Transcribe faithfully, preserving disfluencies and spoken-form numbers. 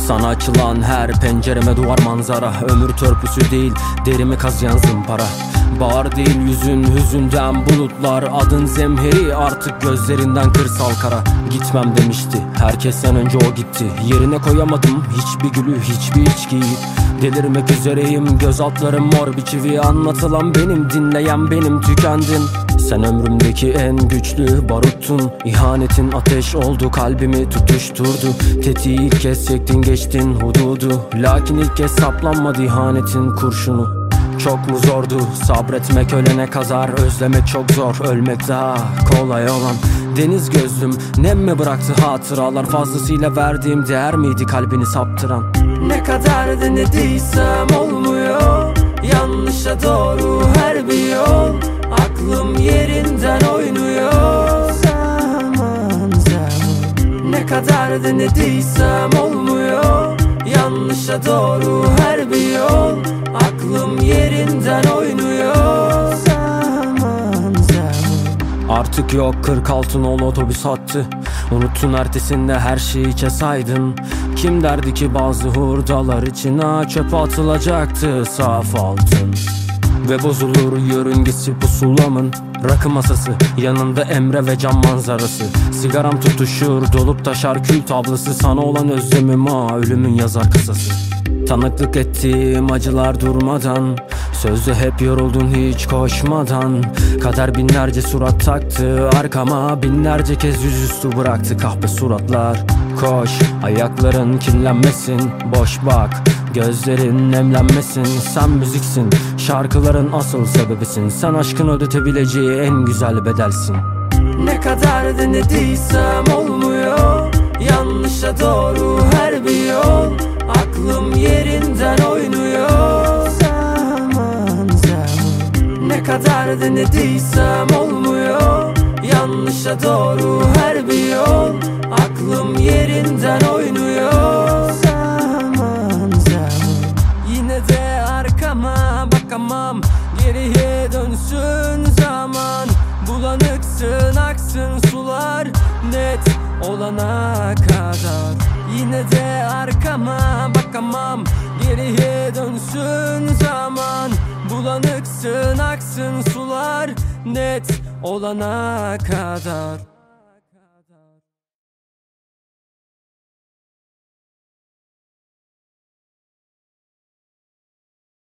Sana açılan her pencereme duvar manzara. Ömür törpüsü değil, derimi kazıyan zımpara. Bahar değil yüzün, hüzünden bulutlar. Adın zemheri, artık gözlerinden kırsal kara. Gitmem demişti, herkesten önce o gitti. Yerine koyamadım hiçbir gülü, hiçbir içkiyi. Delirmek üzereyim, göz altlarım mor bir çivi. Anlatılan benim, dinleyen benim, tükendin. Sen ömrümdeki en güçlü baruttun. İhanetin ateş oldu, kalbimi tutuşturdu. Tetiği ilk kez çektin, geçtin hududu. Lakin ilk kez saplanmadı ihanetin kurşunu. Çok mu zordu sabretmek, ölene kazar. Özlemek çok zor, ölmek daha kolay olan. Deniz gözlüm, nem mi bıraktı hatıralar? Fazlasıyla verdiğim değer miydi kalbini saptıran? Ne kadar denediysem olmuyor, yanlışa doğru her bir yol. Aklım yerinden oynuyor. Zaman zaman. Ne kadar denediysem olmuyor, yanlışa doğru her bir yol. Aklım yerinden oynuyor. Zaman zaman. Artık yok kırk altı nolu otobüs hattı. Unuttun ertesinde her şeyi içe saydın. Kim derdi ki bazı hurdalar içine çöpe atılacaktı saf altın. Ve bozulur yörüngesi pusulamın. Rakı masası, yanında Emre ve cam manzarası. Sigaram tutuşur, dolup taşar kül tablası. Sana olan özlemim ha, ölümün yazar kısası. Tanıklık ettiğim acılar durmadan. Sözde hep yoruldun hiç koşmadan. Kader binlerce surat taktı arkama. Binlerce kez yüzüstü bıraktı kahpe suratlar. Koş, ayakların kirlenmesin. Boş bak, gözlerin nemlenmesin. Sen müziksin, şarkıların asıl sebebisin. Sen aşkın ödetebileceği en güzel bedelsin. Ne kadar denediysem olmuyor, yanlışa doğru her bir yol. Aklım yerinden oynuyor. Zaman zaman. Ne kadar denediysem olmuyor, yanlışa doğru her bir yol. Aklım yerinden oynuyor. Zaman zaman. Yine de arkama bakamam, geriye dönsün zaman. Bulanıksın aksın sular, net olana kadar. Yine de arkama bakamam, geriye dönsün zaman. Bulanıksın aksın sular, net olana kadar.